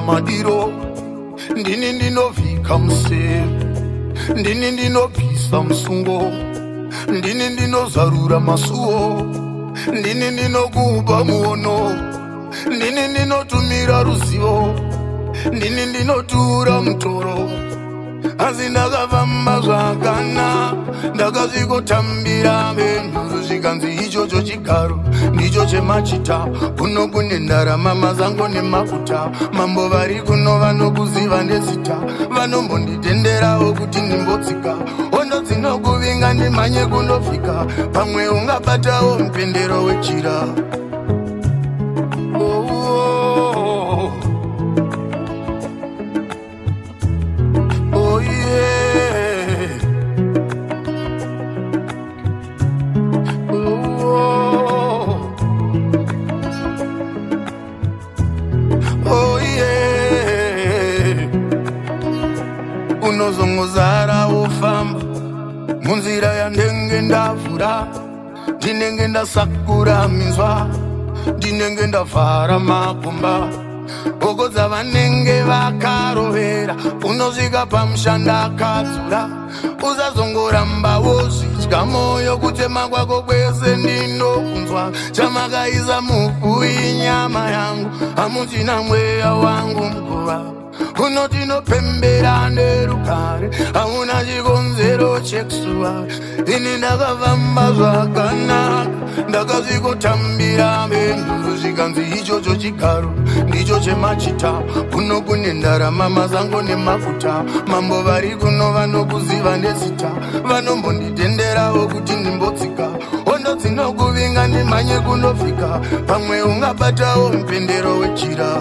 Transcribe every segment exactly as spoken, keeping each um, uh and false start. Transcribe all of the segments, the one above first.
madiro, ndini ndinovhika museve, ndini ndinobvisa musungo, ndini ndinozarura masuo, ndini ndinokupa muono, ndini ndinotumira ruzivo, ndini ndinotura mutoro. Asi ndakafamba zvakana, ndakazvikotambira mhenduro, zvikanzi ichocho chigaro ndicho chemachita. Kuno kune ndarama mazango nemafuta, mambo vari kuno vanokuziva nezita, vanombonditenderawo kuti ndimbotsika, hondo dzinokuvinga ndimhanye kunofika, pamwe ungabatawo mupendero wechira. Unozongozara ufamba munzira yandenge ndavhura, ndinenge ndasakura minzwa, ndinenge ndavhara makumba, bhoko dzavanenge vakarovera. Unosvika pamushanda akadzura, usazongoramba wozvidya mwoyo, kutema kwako kwese ndinokunzwa. Chamakaisa muvhu inyama yangu, hamuchina mweya wangu mguva. Kuno tinopembera nerukare, hamuna chikonzero chekusuva. Ini ndakafamba zvakanaka, ndakazvikotambira mhenduro, zvikanzi ichocho chigaro ndicho chemachita. Kuno kune ndarama mazango nemafuta, mambo vari kuno vanokuziva nezita, vanombonditenderawo kuti ndimbotsika, hondo dzinokuvinga ndimhanye kunofika, pamwe ungabatawo mupendero wechira.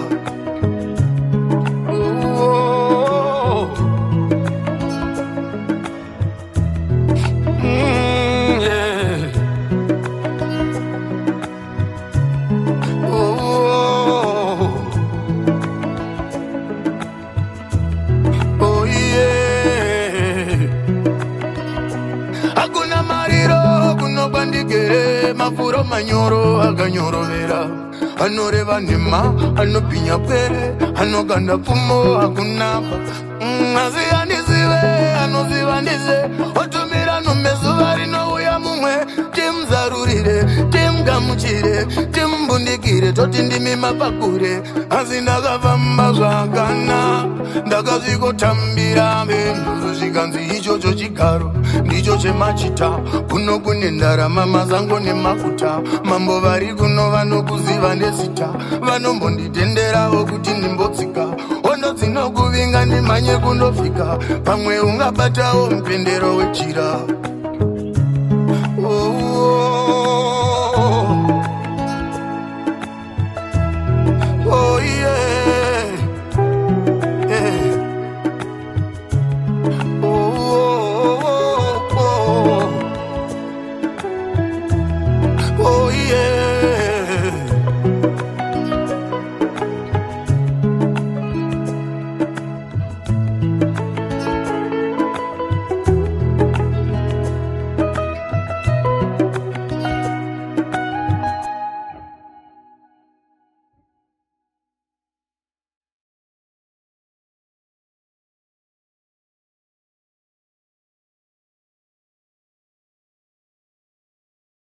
Mafuro manyoro akanyorovera, anoreva nhema, anopinya pere, anoganda pfumo akunapa. Asi andizive, anoziva ndize, otumira nomezuva rinouya mumwe. Timuzarurire, timugamuchire, timumbundikire, toti ndimi mapakure. Asi ndakafamba zvakana, ndakazvikotambira mhenduro, zvikanzi ichocho chigaro ndicho chemachita. Kuno kune ndarama mazango nemafuta, mambo vari kuno vanokuziva nezita, vanombonditenderawo kuti ndimbotsika, hondo dzinokuvinga ndimhanye kunofika, pamwe ungabatawo mupendero wechira. Oh.